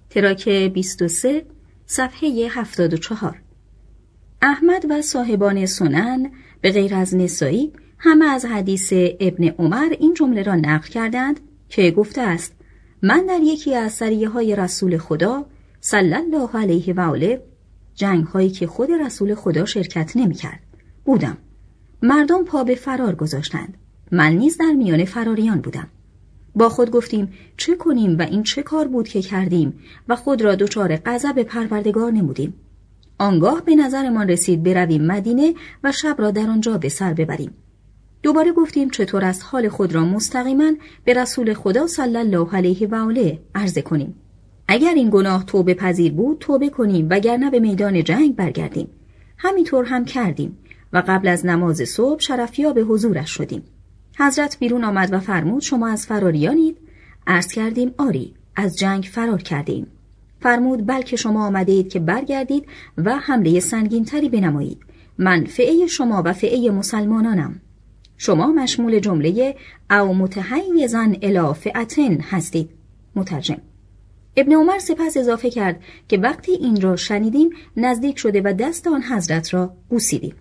تراک 23 صفحه 74. احمد و صاحبان سنن به غیر از نسائی همه از حدیث ابن عمر این جمله را نقل کردند که گفته است: من در یکی از سریه‌های رسول خدا صلی الله علیه و آله، جنگ هایی که خود رسول خدا شرکت نمی‌کرد، بودم. مردم پا به فرار گذاشتند. من نیز در میان فراریان بودم. با خود گفتیم چه کنیم و این چه کار بود که کردیم و خود را دچار غضب پروردگار نمودیم. آنگاه به نظرمان رسید برویم مدینه و شب را در آنجا به سر ببریم. دوباره گفتیم چطور است حال خود را مستقیما به رسول خدا صلی الله علیه و آله عرضه کنیم. اگر این گناه توبه پذیر بود توبه کنیم وگرنه به میدان جنگ برگردیم. همینطور هم کردیم و قبل از نماز صبح شرفیاب به حضورش شدیم. حضرت بیرون آمد و فرمود شما از فراریانید؟ عرض کردیم آری، از جنگ فرار کردیم. فرمود بلکه شما آمده اید که برگردید و حمله سنگین‌تری بنمایید. من فئه شما و فئه مسلمانانم. شما مشمول جمله او متحیزا الی فئة هستید. مترجم. ابن عمر سپس اضافه کرد که وقتی این را شنیدیم نزدیک شده و دست آن حضرت را بوسیدیم.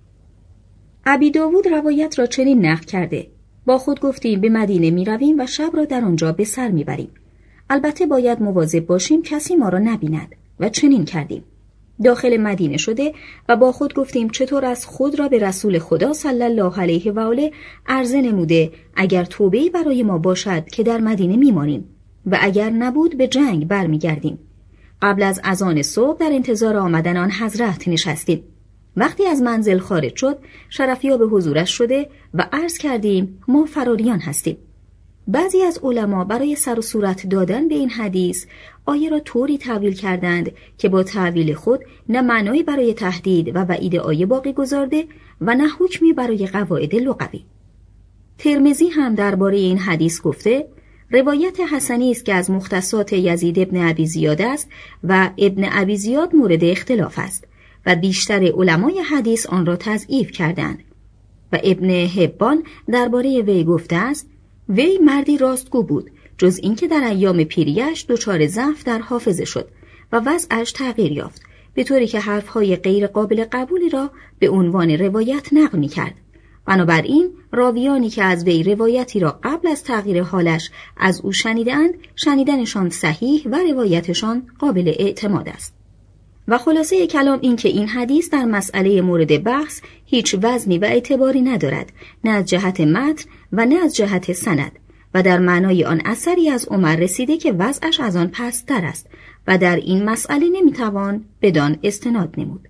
ابی داود روایت را چنین نقل کرده: با خود گفتیم به مدینه می رویم و شب را در آنجا به سر می بریم. البته باید مواظب باشیم کسی ما را نبیند و چنین کردیم. داخل مدینه شده و با خود گفتیم چطور از خود را به رسول خدا صلی الله علیه و آله عرضه نموده اگر توبه‌ای برای ما باشد که در مدینه میمانیم و اگر نبود به جنگ برمیگردیم. قبل از اذان صبح در انتظار آمدن آن حضرت نشستیم. وقتی از منزل خارج شد شرفیاب به حضورش شده و عرض کردیم ما فراریان هستیم. بعضی از علما برای سر و صورت دادن به این حدیث آیه را طوری تأویل کردند که با تأویل خود نه معنایی برای تهدید و وعید آیه باقی گذارده و نه حکمی برای قواعد لغوی. ترمذی هم درباره این حدیث گفته روایت حسنی است که از مختصات یزید ابن ابی زیاد است و ابن ابی زیاد مورد اختلاف است و بیشتر علمای حدیث آن را تضعیف کردند و ابن حبان درباره وی گفته است وی مردی راستگو بود جز اینکه در ایام پیریش دچار ضعف در حافظه شد و وضعش تغییر یافت به طوری که حرفهای غیر قابل قبولی را به عنوان روایت نقل می‌کرد. بنابراین راویانی که از وی روایتی را قبل از تغییر حالش از او شنیدند شنیدنشان صحیح و روایتشان قابل اعتماد است. و خلاصه کلام این که این حدیث در مسئله مورد بحث هیچ وزنی و اعتباری ندارد، نه از جهت متن و نه از جهت سند، و در معنای آن اثری از عمر رسیده که وضعش از آن پست‌تر است و در این مسئله نمیتوان بدان استناد نمود.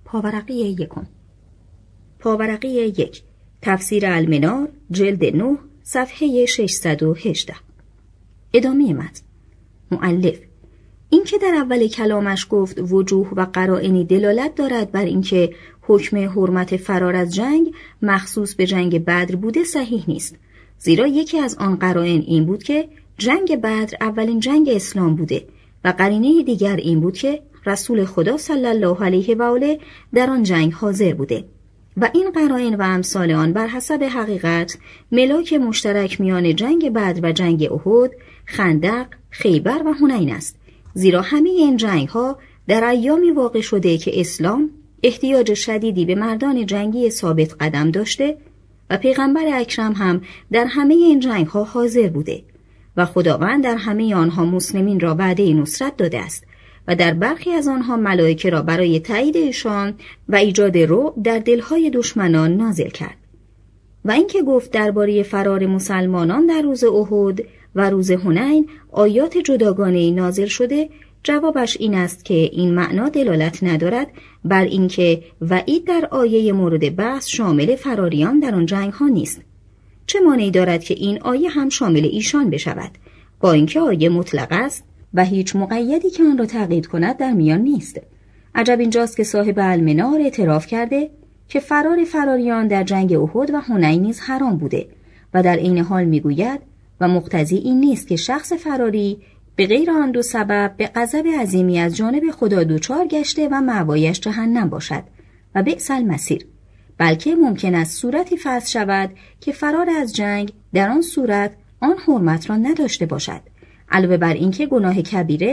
پاورقی 1 تفسیر المنار جلد 9 صفحه 618. ادامه متن. مؤلف این که در اول کلامش گفت وجوه و قرائنی دلالت دارد بر اینکه حکم حرمت فرار از جنگ مخصوص به جنگ بدر بوده صحیح نیست، زیرا یکی از آن قرائن این بود که جنگ بدر اولین جنگ اسلام بوده و قرینه دیگر این بود که رسول خدا صلی الله علیه و آله در آن جنگ حاضر بوده و این قرائن و امثال آن بر حسب حقیقت ملاک مشترک میان جنگ بدر و جنگ احد، خندق، خیبر و حنین است، زیرا همه این جنگ ها در ایامی واقع شده که اسلام احتیاج شدیدی به مردان جنگی ثابت قدم داشته و پیغمبر اکرم هم در همه این جنگ ها حاضر بوده و خداوند در همه آنها مسلمین را وعده نصرت داده است و در برخی از آنها ملائکه را برای تایید ایشان و ایجاد رعب در دلهای دشمنان نازل کرد. و اینکه گفت درباره فرار مسلمانان در روز احد و روز حنین آیات جداگانه‌ای نازل شده، جوابش این است که این معنا دلالت ندارد بر اینکه وعید در آیه مورد بحث شامل فراریان در آن جنگ ها نیست. چه مانعی دارد که این آیه هم شامل ایشان بشود، با اینکه آیه مطلق است و هیچ مقیدی که آن را تقیید کند در میان نیست. عجب اینجاست که صاحب المنار اعتراف کرده که فراریان در جنگ احد و حنین نیز حرام بوده و در عین حال میگوید و مقتضی این نیست که شخص فراری به غیر آن دو سبب به غضب عظیمی از جانب خدا دچار گشته و مأوایش جهنم باشد و بئس المصیر، بلکه ممکن است صورتی فصل شود که فرار از جنگ در آن صورت آن حرمت را نداشته باشد، علاوه بر اینکه گناه کبیره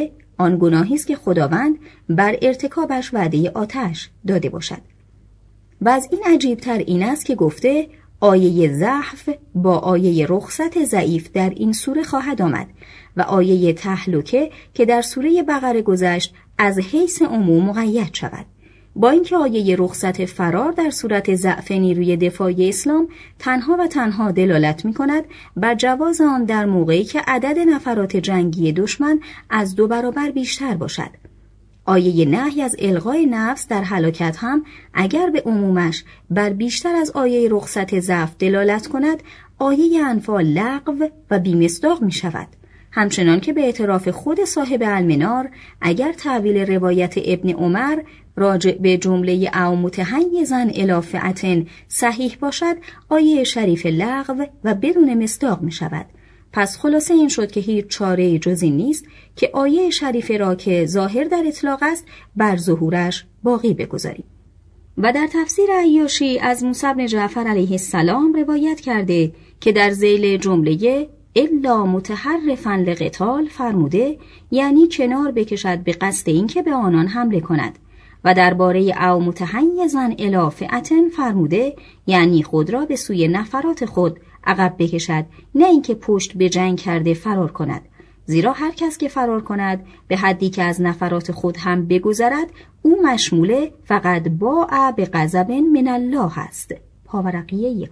آن گناهی است که خداوند بر ارتکابش وعده آتش داده باشد. و از این عجیب‌تر این است که گفته آیه ضعف با آیه رخصت ضعیف در این سوره خواهد آمد و آیه تهلکه که در سوره بقره گذشت از حیث عموم مقید شود. با اینکه آیه رخصت فرار در صورت ضعف نیروی دفاعی اسلام تنها و تنها دلالت می‌کند بر جواز آن در موقعی که عدد نفرات جنگی دشمن از 2 برابر بیشتر باشد. آیه نهی از الغای نفس در هلاکت هم اگر به عمومش بر بیشتر از آیه رخصت ضعف دلالت کند، آیه انفال لغو و بی‌مصداق می شود. همچنان که به اعتراف خود صاحب المنار اگر تعویل روایت ابن عمر راجع به جمله او متحیزن الی فئة صحیح باشد، آیه شریف لغو و بدون مصداق می شود. پس خلاصه این شد که هیچ چاره‌ای جز این نیست که آیه شریف را که ظاهر در اطلاق است بر ظهورش باقی بگذاریم. و در تفسیر عیاشی از موسی بن جعفر علیه السلام روایت کرده که در ذیل جمله الا متحرفا لقتال فرموده، یعنی کنار بکشد به قصد این که به آنان حمله کند، و درباره او متحیزا الی فئة فرموده، یعنی خود را به سوی نفرات خود عقب بکشد، نه اینکه پشت به جنگ کرده فرار کند، زیرا هر کس که فرار کند به حدی که از نفرات خود هم بگذرد او مشمول فقط باء به غضب من الله است. پاورقی 1.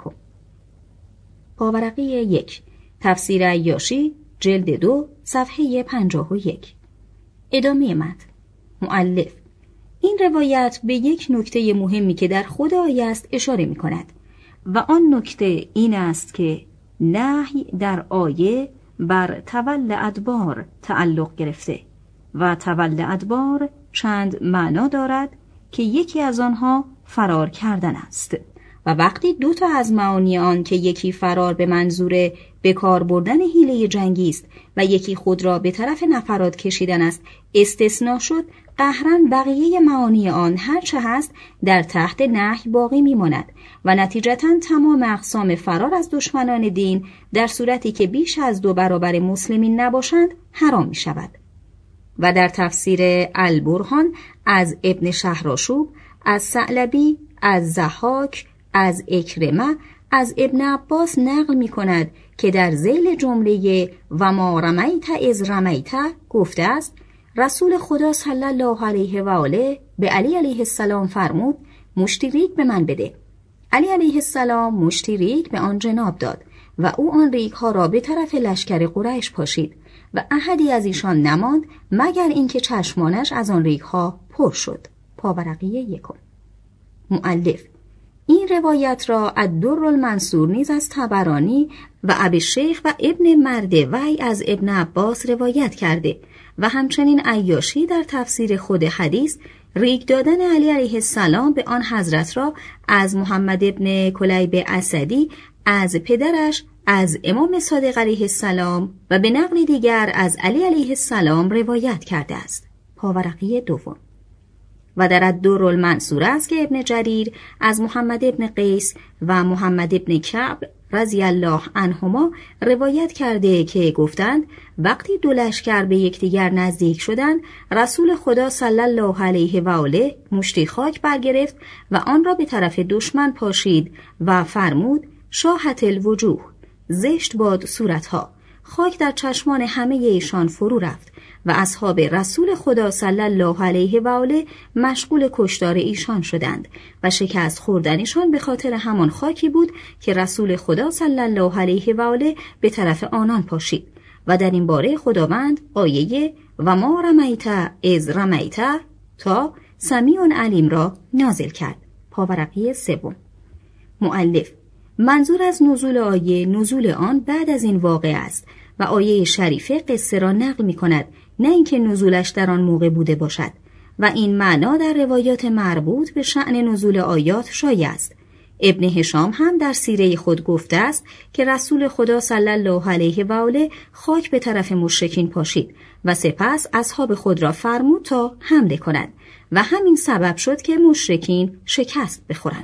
پاورقی 1 تفسیر عیاشی جلد 2 صفحه 51. ادامه متن. مؤلف این روایت به یک نکته مهمی که در خود آیه است اشاره می کند و آن نکته این است که نهی در آیه بر تول ادبار تعلق گرفته و تول ادبار چند معنا دارد که یکی از آنها فرار کردن است و وقتی 2 تا از معانی آن که یکی فرار به منظور به کار بردن حیله جنگی است و یکی خود را به طرف نفرات کشیدن است استثناء شد، قهراً بقیه معانی آن هر چه هست در تحت نهی باقی میماند و نتیجتاً تمام اقسام فرار از دشمنان دین در صورتی که بیش از 2 برابر مسلمین نباشند حرام می شود. و در تفسیر البرهان از ابن شهرآشوب، از ثعلبی، از ضحاک، از اکرمه، از ابن عباس نقل می کند که در ذیل جمله و ما رمیت اذ رمیت گفته است رسول خدا صلی الله علیه و آله به علی علیه السلام فرمود مشتی ریگ به من بده. علی علیه السلام مشتی ریگ به آن جناب داد و او آن ریگ ها را به طرف لشکر قریش پاشید و احدی از ایشان نماند مگر اینکه چشمانش از آن ریگ ها پر شد. پاورقی 1. مؤلف این روایت را الدر المنصور نیز از طبرانی و ابی شیخ و ابن مردوی از ابن عباس روایت کرده و همچنین عیاشی در تفسیر خود حدیث ریگ دادن علی علیه السلام به آن حضرت را از محمد ابن کلیب اسدی از پدرش از امام صادق علیه السلام و به نقل دیگر از علی علیه السلام روایت کرده است. پاورقی 2. و در الدر المنصور است که ابن جریر از محمد ابن قیس و محمد ابن کعب رضی الله عنهما روایت کرده که گفتند وقتی 2 لشکر به یکدیگر نزدیک شدند رسول خدا صلی الله علیه و آله مشتی خاک برگرفت و آن را به طرف دشمن پاشید و فرمود شاهت الوجوه، زشت باد صورتها. خاک در چشمان همه ایشان فرو رفت و اصحاب رسول خدا صلی الله علیه و آله مشغول کشتار ایشان شدند و شکست خوردنشان به خاطر همان خاکی بود که رسول خدا صلی الله علیه و آله به طرف آنان پاشید و در این باره خداوند آیه و ما رمیت اذ رمیت تا سمیع علیم را نازل کرد. پاورقی 3. مؤلف منظور از نزول آیه نزول آن بعد از این واقعه است و آیه شریفه قصه را نقل می کند، نه اینکه نزولش در آن موقع بوده باشد و این معنا در روایات مربوط به شأن نزول آیات شایع است. ابن هشام هم در سیره خود گفته است که رسول خدا صلی الله علیه و آله خاک به طرف مشرکین پاشید و سپس اصحاب خود را فرمود تا حمله کنند و همین سبب شد که مشرکین شکست بخورند.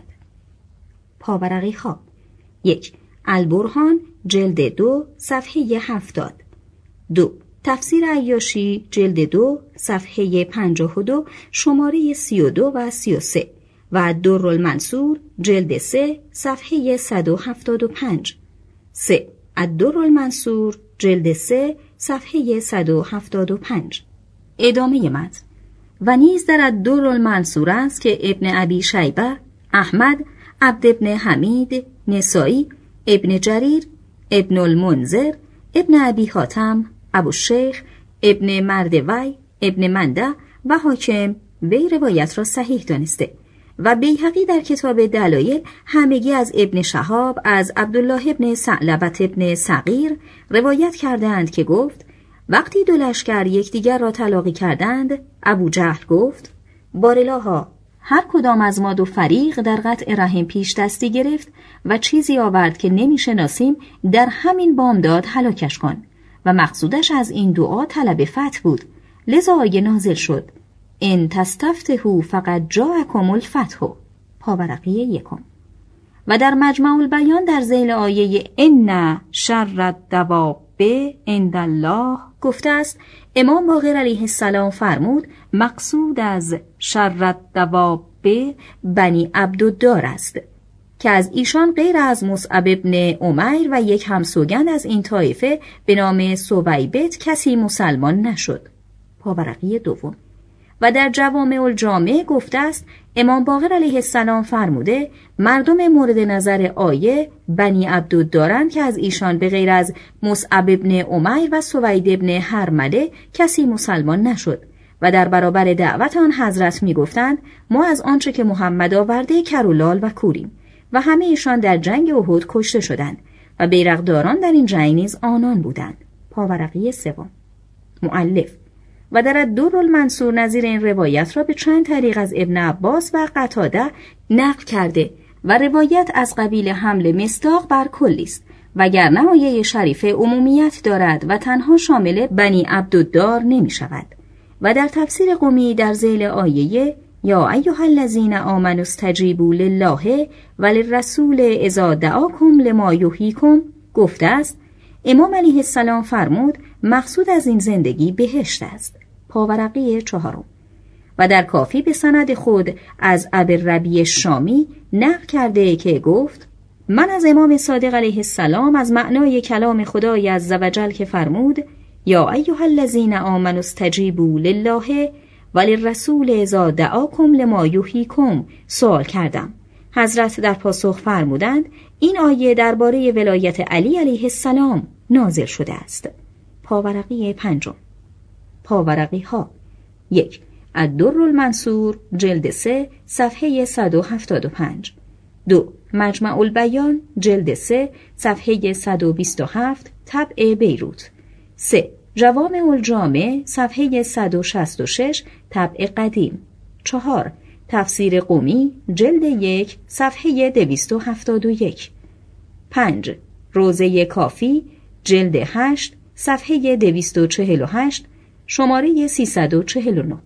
پاورقی خواب 1. البرهان جلد 2 صفحه 70. 2. تفسیر عیاشی جلد 2 صفحه 52 شماره 32 و 33 و الدرالمنصور جلد 3 صفحه 175. 3. الدرالمنصور جلد 3 صفحه 175. ادامه متن. و نیز در الدرالمنصور است که ابن ابی شیبه، احمد، عبد ابن حمید، نسائی، ابن جریر، ابن المنذر، ابن ابی حاتم، ابوالشیخ، ابن مردوی، ابن منده و حاکم وی روایت را صحیح دانسته و بیهقی در کتاب دلایل همگی از ابن شهاب از عبدالله ابن ثعلبة ابن صغیر روایت کردند که گفت وقتی دو لشکر یکدیگر را تلاقی کردند، ابو جهل گفت بارالها، هر کدام از ما دو فریق در قطع رحم پیش دستی گرفت و چیزی آورد که نمیشناسیم، در همین بامداد هلاکش کن. و مقصودش از این دعا طلب فتح بود. لذا آیه نازل شد ان تستفتحوا فقد جاءکم الفتح، پاورقی 1. و در مجمع البیان در ذیل آیه ان شر الدواب عند الله گفته است امام باقر علیه السلام فرمود مقصود از شر الدواب بنی عبدالدار است که از ایشان غیر از مصعب ابن عمیر و یک همسوگند از این طایفه به نام سویبت کسی مسلمان نشد. پاورقی 2. و در جوامع الجامع گفته است امام باقر علیه السلام فرموده مردم مورد نظر آیه بنی عبدالدارند که از ایشان به غیر از مصعب ابن عمیر و سوید ابن هرمله کسی مسلمان نشد. و در برابر دعوت آن حضرت می گفتند ما از آنچه که محمد آورده کرولال و کوریم و همه ایشان در جنگ احد کشته شدند و بیرقداران در این جنگ نیز آنان بودند. پاورقی 3. مؤلف و در الدرالمنصور نظیر این روایت را به چند طریق از ابن عباس و قتاده نقل کرده و روایت از قبیل حمل مصداق بر کلی است، وگرنه آیه شریفه عمومیت دارد و تنها شامل بنی عبدالدار نمی شود. و در تفسیر قمی در ذیل آیه یا ایها الذین آمنوا استجیبوا لله و للرسول اذا دعاکم لما یحییکم گفته است امام علیه السلام فرمود مقصود از این زندگی بهشت است. پاورقی 4. و در کافی به سند خود از ابوالربیع شامی نقل کرده که گفت من از امام صادق علیه السلام از معنای کلام خدای عزوجل که فرمود یا ایها الذین آمنوا استجیبوا لله و للرسول اذا دعاکم لما یحییکم سوال کردم. حضرت در پاسخ فرمودند این آیه درباره ولایت علی علیه السلام نازل شده است. پاورقی 5. پاورقی ها 1. الدرالمنصور جلد 3 صفحه 175. 2. مجمع البیان جلد 3 صفحه 127 طبع بیروت. 3. جوامع الجامع صفحه 166 طبع قدیم. 4. تفسیر قمی جلد 1 صفحه 271. 5. روضه کافی جلد 8 صفحه 248 شماره 349.